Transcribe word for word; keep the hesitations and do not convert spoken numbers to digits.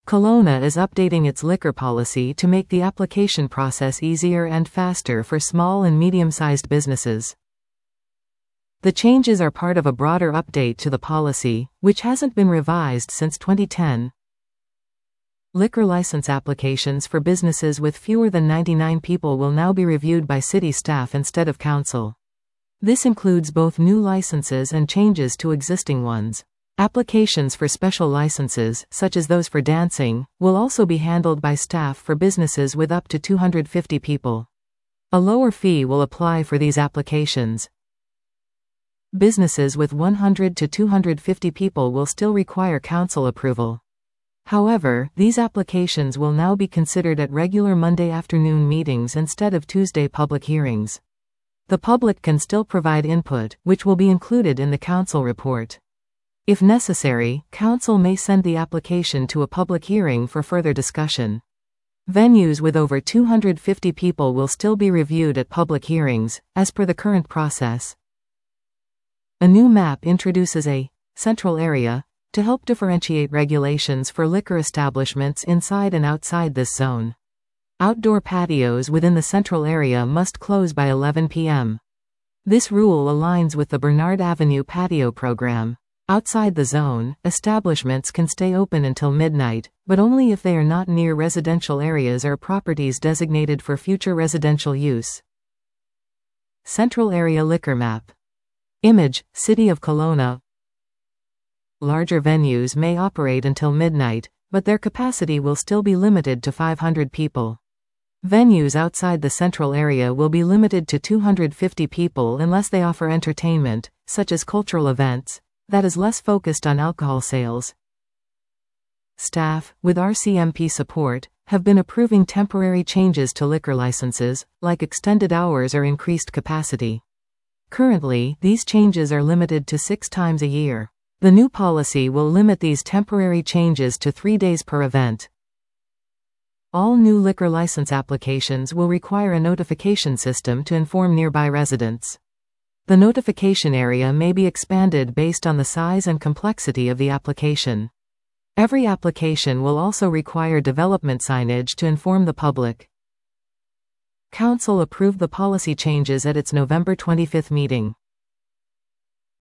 Kelowna is updating its liquor policy to make the application process easier and faster for small and medium-sized businesses. The changes are part of a broader update to the policy, which hasn't been revised since twenty ten. Liquor license applications for businesses with fewer than ninety-nine people will now be reviewed by city staff instead of council. This includes both new licenses and changes to existing ones. Applications for special licenses, such as those for dancing, will also be handled by staff for businesses with up to two hundred fifty people. A lower fee will apply for these applications. Businesses with one hundred to two hundred fifty people will still require council approval. However, these applications will now be considered at regular Monday afternoon meetings instead of Tuesday public hearings. The public can still provide input, which will be included in the council report. If necessary, council may send the application to a public hearing for further discussion. Venues with over two hundred fifty people will still be reviewed at public hearings, as per the current process. A new map introduces a central area to help differentiate regulations for liquor establishments inside and outside this zone. Outdoor patios within the central area must close by eleven p m This rule aligns with the Bernard Avenue patio program. Outside the zone, establishments can stay open until midnight, but only if they are not near residential areas or properties designated for future residential use. Central Area Liquor Map. Image, City of Kelowna. Larger venues may operate until midnight, but their capacity will still be limited to five hundred people. Venues outside the central area will be limited to two hundred fifty people unless they offer entertainment, such as cultural events, that is less focused on alcohol sales. Staff, with R C M P support, have been approving temporary changes to liquor licenses, like extended hours or increased capacity. Currently, these changes are limited to six times a year. The new policy will limit these temporary changes to three days per event. All new liquor license applications will require a notification system to inform nearby residents. The notification area may be expanded based on the size and complexity of the application. Every application will also require development signage to inform the public. Council approved the policy changes at its November twenty-fifth meeting.